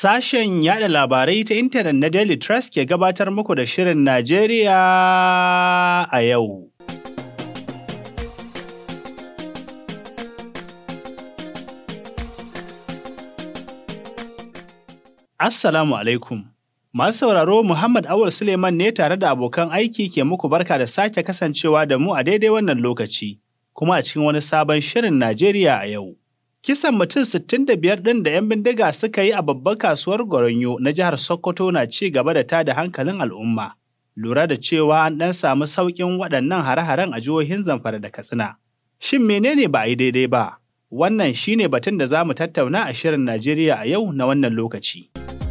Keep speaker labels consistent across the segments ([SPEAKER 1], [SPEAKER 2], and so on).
[SPEAKER 1] Sashen yada labarai ta intanet na Daily Trust ke gabatar muku da Shirin Najeriya a yau. Assalamu alaikum. Masu sauraro Muhammad Awul Suleiman ne tare da abokan aiki ke muku barka da sake kasancewa da mu a daidai wannan lokaci, kuma a cikin wani sabon Shirin Najeriya a yau. Kisan mutum 65 ɗin da 'yan bindiga suka yi a babbar kasuwar Goronyo na jihar Sokoto na ci gaba da tada hankalin al'umma. Lura da cewa an ɗan samu sauƙin waɗannan hare-haren a jihohin Zamfara da Katsina. Shin menene ba a yi daidai ba? Wannan shi ne batun da za mu tattauna a Shirin Najeriya a yau na wannan lokaci.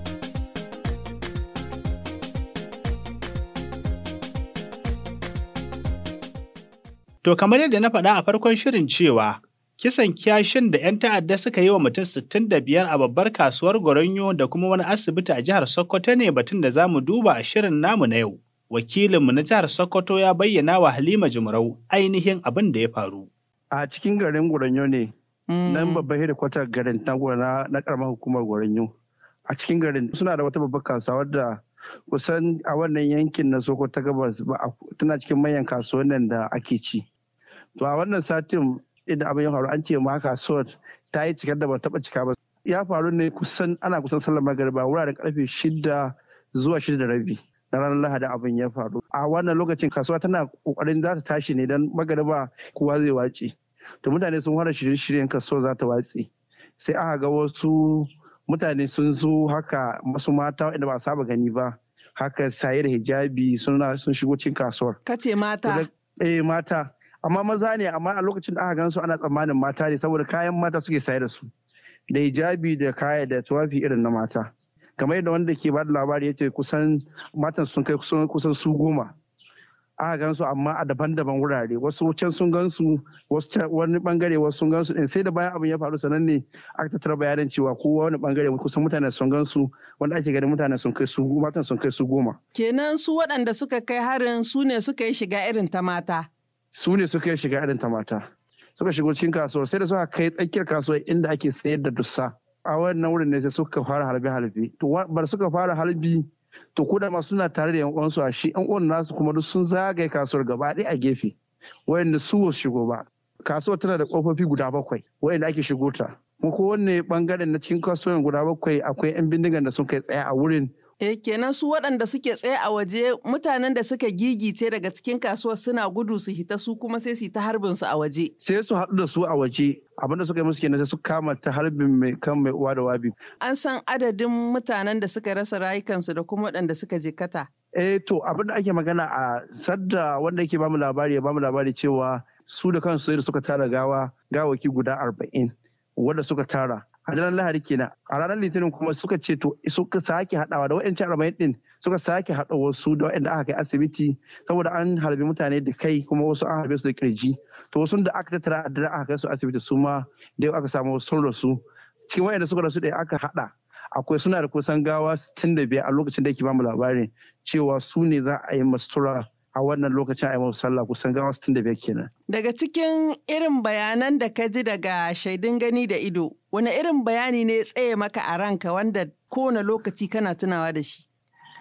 [SPEAKER 1] To kamar yadda na faɗa a farkon shirin cewa, kisan kiyashin da 'yan ta'adda suka yi wa mutum 65 a babbar kasuwar Goronyo da kuma wani asibiti a jihar Sokoto ne batun da za mu duba a shirin namu na yau. Wakilinmu na jihar Sokoto ya bayyana wa Halima Jumrau ainihin abin da ya faru.
[SPEAKER 2] A cikin garin Goronyo ne, nan babbar hedikwatar garin na karamar hukumar Goronyo. A cikin garin suna da wata babbar kasuwa wadda kusan a wannan yankin na Sokoto gabas tana cikin manyan kasuwannin da ake ci. To a wannan satin idan abin ya faru an ce ma kasuwar ta yi cikar da ba taɓa cika ba. Ya faru ne ana kusan sallar magariba wuraren karfe 6 zuwa 6:30 na ranar Lahadi abin ya faru. A wannan lokacin kasuwa tana kokarin za ta tashi ne don magariba kowa zai wace. To mutane sun fara shirye-shiryen kasuwar za ta watse. Sai aka ga wasu mutane sun zo haka masu mata wanda ba saba gani ba. Haka saye da hijabi sun shigo cikin kasuwar.
[SPEAKER 3] Kace mata?
[SPEAKER 2] Mata. Amma maza ne, amma a lokacin da aka gan su ana tsammanin mata ne saboda kayan mata suke saye da su da hijabi da kaya da tuwafi irin na mata. Kamar yadda wanda ke ba da labari ya ce kusan matan sun kai kusan su 10 aka gan su amma a daban-daban wurare, wasu can sun gan su wasu wani bangare wasu sun gan su din sai da bayan abin ya faru sanan ne aka tattara bayanan cewa kowa wani bangare kusan mutane sun gan su wanda ake ganin mutane sun kai su matan sun kai su 10.
[SPEAKER 3] Kenan su waɗanda suka kai harin su ne suka yi shiga irin ta mata.
[SPEAKER 2] Su ne suka shiga irin ta mata suka shigo cikin kasuwar sai da suka kai tsakiyar kasuwar inda ake sayar da dussa a wannan wurin ne sai suka fara harbe to bar suka fara harbi to ko da ma suna tare da yan uwansu a shi yan uwan nasu kuma duk sun zagaye kasuwar gaba ɗaya a gefe wayanda su wasu shigo ba. Kasuwar tana da kofofi guda 7 wayanda ake shigo ta kuma kowanne bangaren na cikin kasuwar guda 7 akwai yan bindigan da sun kai tsaye a wurin.
[SPEAKER 3] Kenan su waɗanda suke tsaye a waje mutanen da suka gigice daga cikin kasuwar suna gudu su hita su kuma sai su yi ta harbin su a waje.
[SPEAKER 2] Sai su haɗu da su a waje abinda suka yi musu kenan sai su kama ta harbin mai uwa da wabi.
[SPEAKER 3] An san adadin mutanen da suka rasa rayukansu da kuma waɗanda suka jikkata.
[SPEAKER 2] To abinda ake magana a sadda wanda yake bamu labari cewa su da kansu sai da suka tara gawaki guda 40 wanda suka tara. A ranar Lahadi kenan a ranar Litinin kuma suka ce to suka sake haɗawa da wa'ancan 40 din suka sake haɗa wasu da wa'anda aka kai asibiti saboda an harbi mutane da kai kuma wasu an harbe su da kirji to wasu da aka tattara a dare aka kai su asibiti su ma da aka samu sun rasu cikin wa'anda suka rasu da aka haɗa akwai suna da kusan gawa 65 a lokacin da yake bamu labarin cewa su ne za a yi mastura a wannan lokacin a yi sallah kusan gawa 65 kenan.
[SPEAKER 3] Daga cikin irin bayanan da ka ji daga shaidun gani da ido, wani irin bayani ne tsaye maka a ranka wanda kowane lokaci kana tunawa da shi?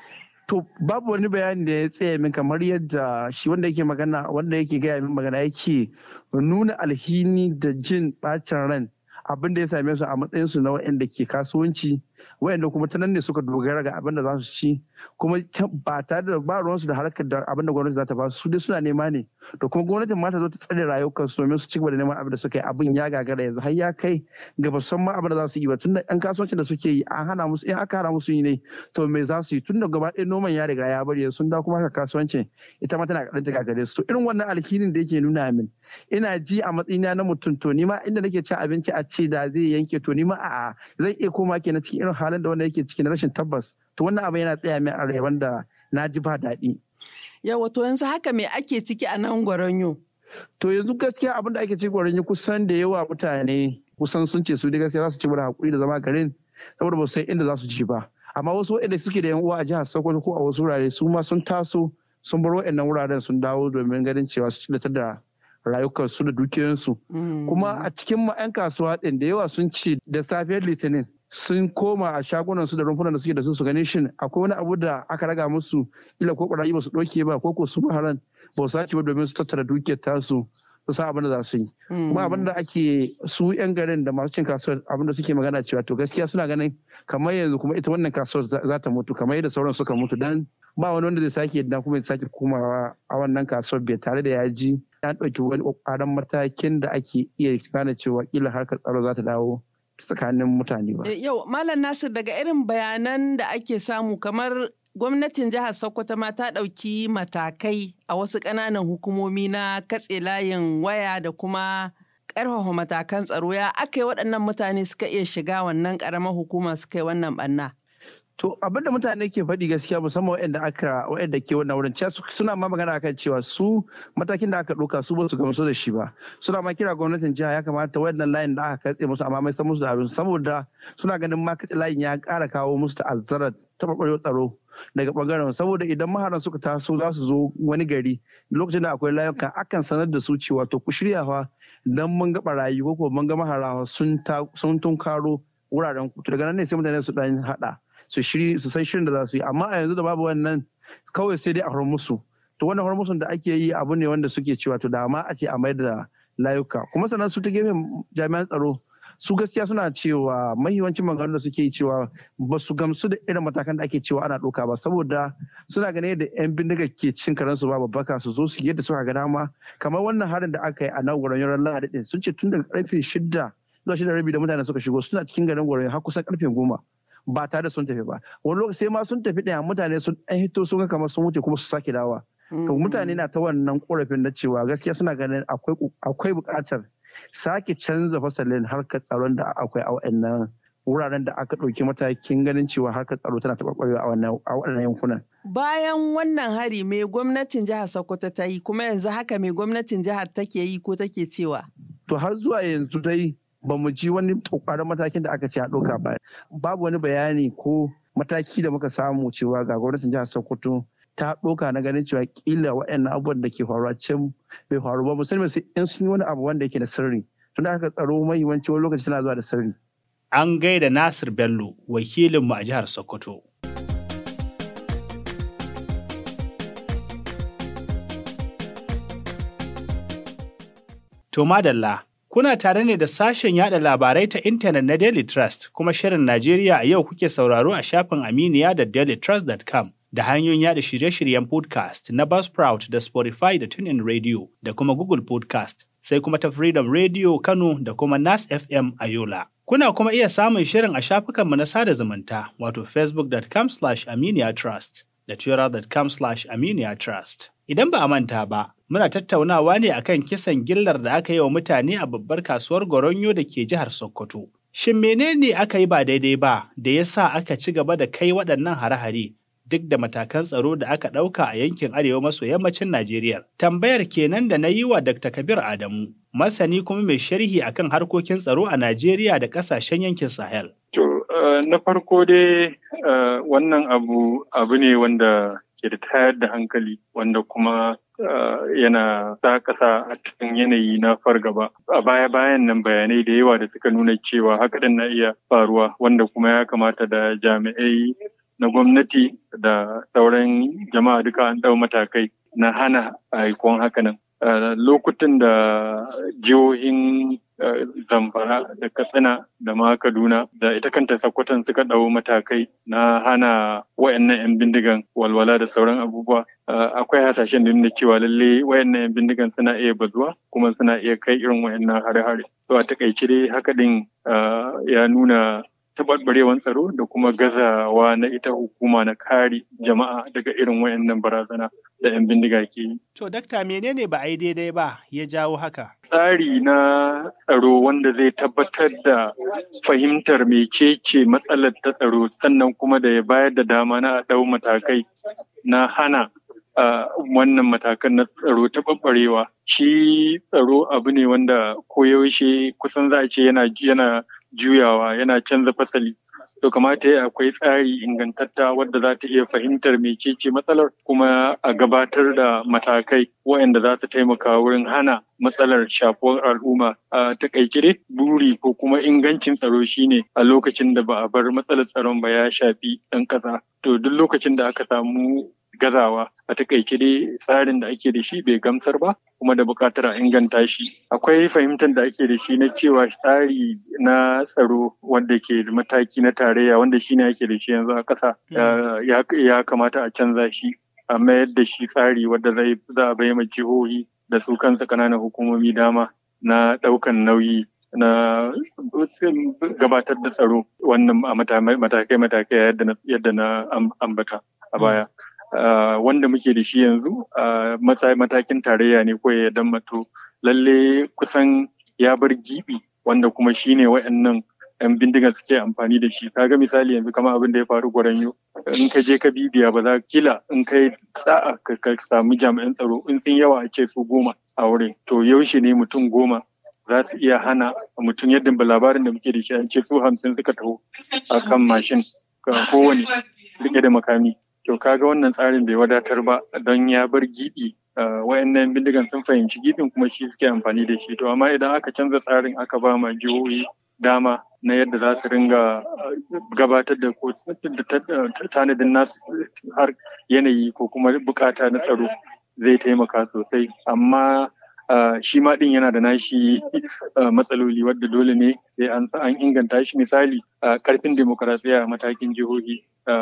[SPEAKER 2] To babu wani bayani da ya tsaye min kamar yadda shi wanda yake gaya min magana yake nuna alhini da jin bacin ran abin da ya same su a matsayin su na waɗanda ke kasuwanci waɗanda kuma ta nan ne suka dogara ga abin da za su ci kuma ba tare da ba ruwansu da harkar da abin da gwamnati za ta ba su dai suna nema ne to kuma gwamnatin ma ta zo ta tsare rayukansu domin su ci gaba da neman abin da suka yi abin ya gagara yanzu har ya kai ga ba san ma abin da za su yi ba tun da ɗan kasuwancin da suke yi an hana musu in aka hana musu yi ne to me za su yi tun da gaba ɗaya noman ya riga ya bari sun da kuma haka kasuwancin ita ma tana ƙaranta gagare su to irin wannan alhinin da yake nuna min ina ji a matsayina na mutum to ni ma inda nake cin abinci a ce da zai yanke to ni ma a'a zai iya koma kenan cikin irin halin da wanda yake cikin rashin tabbas to wannan abin yana tsaya min a rai wanda na ji ba daɗi.
[SPEAKER 3] Yawa to yanzu haka me ake ciki a nan Goronyo?
[SPEAKER 2] To yanzu gaskiya abin da ake ciki Goronyo kusan da yawa mutane kusan sun ce su da gaskiya za su ci da hakuri da zama garin saboda ba su san inda za su ci ba. Amma wasu waɗanda suke da yan uwa a jihar Sokoto ko a wasu wurare su ma sun taso sun bar waɗannan wuraren sun dawo domin ganin cewa su ci da rayukansu da dukiyoyinsu. Kuma a cikin 'yan kasuwa ɗin da yawa sun ce da safiyar Litinin sun koma a shagunan su da rumfunan da suke da su gani shin akwai wani abu da aka raga musu ila ko barayi ba su ɗauke ba ko su maharan ba su sace ba domin su tattara dukiyar tasu su san abin da za su yi. Kuma abin da ake su 'yan garin da masu cin kasuwar abin da suke magana cewa to gaskiya suna ganin kamar yanzu kuma ita wannan kasuwar za ta mutu kamar yadda sauran suka mutu dan ba wani wanda zai sake yadda kuma ya sake komawa a wannan kasuwar bai tare da ya ji an ɗauki wani ƙwaƙwaran matakin da ake iya gane cewa kila harkar tsaro za ta dawo tsakanin mutane ba.
[SPEAKER 3] Yau Malam Nasir, daga irin bayanan da ake samu kamar gwamnatin jihar Sokoto ma ta ɗauki matakai a wasu ƙananan hukumomi na katse layin waya da kuma ƙarfafa matakan tsaro. Ya aka yi waɗannan mutane suka iya shiga wannan ƙaramar hukuma suka yi wannan ɓanna?
[SPEAKER 2] To abin da mutane ke faɗi gaskiya musamman waɗanda ke wannan wurin suna ma magana akan cewa su matakin da aka ɗauka su ba su gamsu da shi ba. Suna ma kira gwamnatin jiha ya kamata waɗannan layin da aka katse musu amma mai san musu da abin saboda suna ganin ma katse layin ya ƙara kawo musu ta'azzarar taɓarɓarewar tsaro daga ɓangaren saboda idan maharan suka taso za su zo wani gari lokacin da akwai layuka akan sanar da su cewa to ku shirya fa dan mun ga barayi ko kuma mun ga mahara sun tunkaro wuraren ku daga nan ne sai mutane su dan haɗa su san shirin da za su yi amma a yanzu da babu wannan kawai sai dai a horar musu to wannan horar musun da ake yi abu ne wanda suke cewa to da ma a ce a mai da layuka kuma sannan su ta gefen jami'an tsaro su gaskiya suna cewa mahiwancin maganganun da suke cewa ba su gamsu da irin matakan da ake cewa ana ɗauka ba saboda suna ganin yadda 'yan bindiga ke cin karansu ba babbaka su zo su yadda suka ga dama kamar wannan harin da aka yi a nan wurin yaran lahadi din sun ce tun daga karfe 6 zuwa 6:30 da mutane suka shigo suna cikin garin wurin har kusan karfe 10 ba tare da sun tafi ba wani lokaci sai ma sun tafi ɗaya mutane sun ɗan hito sun ga kamar sun wuce kuma su sake dawa to mutane na ta wannan korafin na cewa gaskiya suna ganin akwai buƙatar sake canza fasalin harkar tsaron da akwai a waɗannan wuraren da aka ɗauki matakin ganin cewa harkar tsaro tana taɓarɓarewa a waɗannan yankunan.
[SPEAKER 3] Bayan wannan hari mai gwamnatin jihar Sokoto ta yi kuma yanzu haka mai gwamnatin jihar take yi ko take cewa?
[SPEAKER 2] To har zuwa yanzu dai ba mu ji wani ƙwaƙwaran matakin da aka ce a ɗauka ba. Babu wani bayani ko mataki da muka samu cewa ga gwamnatin jihar Sokoto ta ɗauka na ganin cewa kila waɗannan abubuwan da ke faruwa can bai faru ba musamman sai in sun yi wani abu wanda yake da sirri tun da aka tsaro mahimmanci wani lokaci tana zuwa da sirri.
[SPEAKER 1] An gaida Nasir Bello wakilinmu a jihar Sokoto. To madalla, kuna tare ne da sashen yada labarai ta intanet na Daily Trust kuma shirin Najeriya a yau kuke sauraro a shafin Aminiya da dailytrust.com. da hanyoyin yada shirye-shiryen podcast na Buzzsprout da Spotify da TuneIn Radio da kuma Google Podcast, sai kuma ta Freedom Radio Kano da kuma Nas FM a Yola. Kuna kuma iya samun shirin a shafukanmu na sada zumunta wato facebook.com/aminiyatrust da twitter.com/aminiyatrust. Idan ba a manta ba, muna tattaunawa ne akan kisan gillar da aka yi wa mutane a babbar kasuwar Goronyo da ke jihar Sokoto. Shin menene aka yi ba daidai ba da ya sa aka ci gaba da kai waɗannan hare-hare duk da matakan tsaro da aka ɗauka a yankin arewa maso yammacin Najeriya? Tambayar kenan da na yi wa Dr. Kabir Adamu, masani kuma mai sharhi akan harkokin tsaro a Najeriya da ƙasashen yankin Sahel.
[SPEAKER 4] Na farko dai wannan abu ne wanda ke da tayar da hankali wanda kuma yana sa ƙasa a cikin yanayi na fargaba. A baya-bayan nan bayanai da yawa da suka nuna cewa haka na iya faruwa wanda kuma ya kamata da jami'ai na gwamnati da sauran jama'a duka an ɗau matakai na hana aikon hakanan. Lokutan da jihohin Zamfara da Katsina da ma Kaduna da ita kanta Sokoton suka ɗau matakai na hana wayannan 'yan bindigan walwala da sauran abubuwa. Akwai hasashen da nuna cewa lalle wayannan 'yan bindigan suna iya bazuwa kuma suna iya kai irin wayannan hare-hare. To a takaice dai haka din ya nuna taɓarɓarewar tsaro da kuma gazawa na ita hukuma na kare jama'a daga irin wayannan barazana da 'yan bindiga ke yi.
[SPEAKER 1] To, dakta menene ba a yi daidai ba ya jawo haka?
[SPEAKER 4] Tsari na tsaro wanda zai tabbatar da fahimtar mecece matsalar ta tsaro sannan kuma da ya bayar da dama na ɗau matakai na hana wannan matakan na tsaro taɓarɓarewa. Shi tsaro abu ne wanda koyaushe kusan za a ce yana juyawa yana canza fasali. To kamata akwai tsari ingantatta wadda za ta iya fahimtar mecece matsalar kuma a gabatar da matakai waɗanda za su taimaka wurin hana matsalar shafuwar al'umma. A takaice dai buri ko kuma ingancin tsaro shine a lokacin da ba a bar matsalar tsaron ba ya shafi ɗan ƙasa. To duk lokacin da aka samu gazawa a takaice dai tsarin da ake da shi bai gamsar ba kuma da buƙatar a inganta shi. Akwai fahimtar da ake da shi na cewa tsari na tsaro wanda ke da mataki na tarayya wanda shine ake da shi yanzu a ƙasa ya kamata a canza shi a mayar da shi tsari wanda za a bayyana jihohi da su kansu ƙananan hukumomi dama na ɗaukan nauyi na gabatar da tsaro wannan a matakai yadda na ambata a baya. Wanda muke da shi yanzu matakin tarayya ne ko ya dammato lalle kusan ya bar gibi wanda kuma shine waɗannan 'yan bindiga suke amfani da shi. Kaga misali yanzu kamar abin da ya faru Gwaranyo, in ka je ka bibiya ba za kila in kai sa'a ka samu jami'an tsaro in sun yawa a ce su 10 a wurin, to yaushe ne mutum 10 za su iya hana mutum yadda labarin da muke da shi an ce su 50 suka taho a kan mashin kowane rike da makami. To kaga wannan tsarin bai wadatar ba don ya bar gibi. Wayannan bindigan sun fahimci gibin kuma shi suke amfani da shi. To amma idan aka canza tsarin aka ba ma jihohi dama na yadda za su ringa gabatar da tanadin nasu har yanayi ko kuma bukata na tsaro zai taimaka sosai. Amma shi ma din yana da nashi matsaloli wadda dole ne sai an inganta shi. Misali karfin demokarasiya a matakin jihohi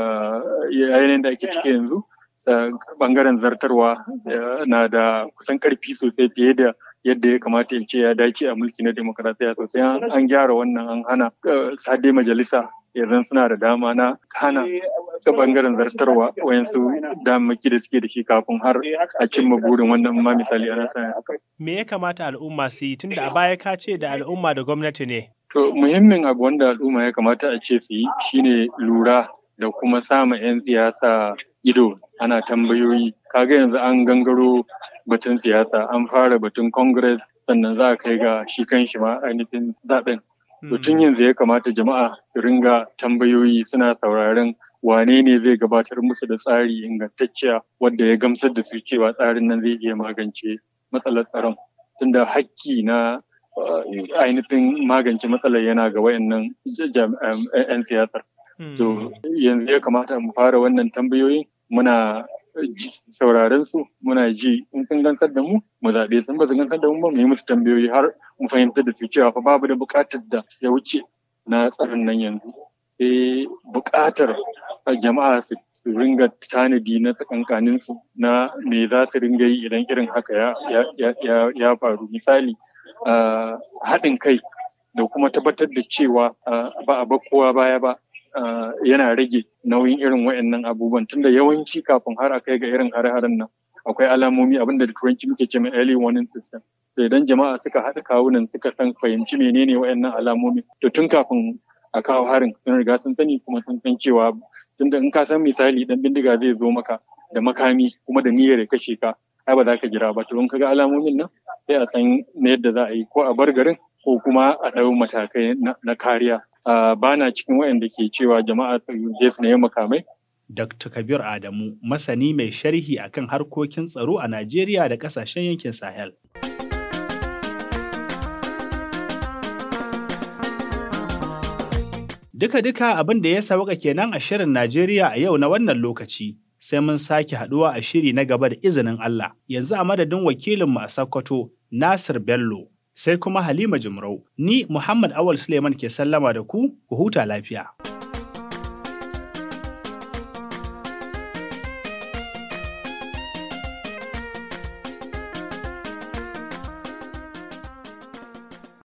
[SPEAKER 4] yayin da ake ciki yanzu bangaren zartarwa na da kusan karfi sosai fiye da yadda ya kamata ya ce ya dace a mulki na demokarasiya sosai. An gyara wannan an hana sade majalisa yanzu suna da dama na hana ta bangaren zartarwa wayansu damaki da suke da shi kafin har a cimma burin wannan ma misali ana sa haka.
[SPEAKER 1] Me ya kamata al'umma su yi tunda a baya ka ce da al'umma da gwamnati ne?
[SPEAKER 4] To muhimmin abu wanda al'umma ya kamata a ce su yi shine lura da kuma sama 'yan siyasa ido ana tambayoyi. Kaga yanzu an gangaro batun siyasa an fara batun congress sannan za a kai ga shi kan shi ma ainihin zaɓen. To tun yanzu ya kamata jama'a su ringa tambayoyi suna sauraron wane ne zai gabatar musu da tsari ingantacciya wadda ya gamsar da su cewa tsarin nan zai iya magance matsalar tsaron. Tunda hakki na ainihin magance matsalar yana ga wayannan 'yan siyasar. To yanzu ya kamata mu fara wannan tambayoyin muna sauraren su muna ji in sun gansar da mu zaɓe sun ba su gansar da mu ba mu yi musu tambayoyi har mu fahimtar da su cewa fa babu da buƙatar da ya wuce na tsarin nan yanzu. Buƙatar jama'a su ringa tanadi na tsakankanin su na me za su ringa yi idan irin haka ya faru. Misali haɗin kai da kuma tabbatar da cewa ba a bar kowa baya ba. Yana rage nauyin irin waɗannan abubuwan tunda yawanci kafin har a kai ga irin hare-haren nan akwai alamomi abinda da turanci muke ce mai early warning system. To idan jama'a suka haɗa kawunan suka san fahimci menene waɗannan alamomi to tun kafin a kawo harin sun riga sun sani kuma sun san cewa tunda in ka san misali dan bindiga zai zo maka da makami kuma da niyyar ya kashe ka ai ba za ka jira ba. To in ka ga alamomin nan sai a san na yadda za a yi ko a bar garin ko kuma a ɗau matakai na kariya. Ba na cikin waɗanda ke cewa jama'a su je su nemi makamai.
[SPEAKER 1] Dr. Kabir Adamu, masani mai sharhi akan harkokin tsaro a Najeriya da ƙasashen yankin Sahel. Duka-duka abin da ya sauka kenan a shirin Najeriya a yau na wannan lokaci. Sai mun sake haɗuwa a shiri na gaba da izinin Allah. Yanzu a madadin wakilinmu a Sokoto, Nasir Bello. Sai kuma Halima Jumrau, ni Muhammad Awal Suleiman ke sallama da ku huta lafiya.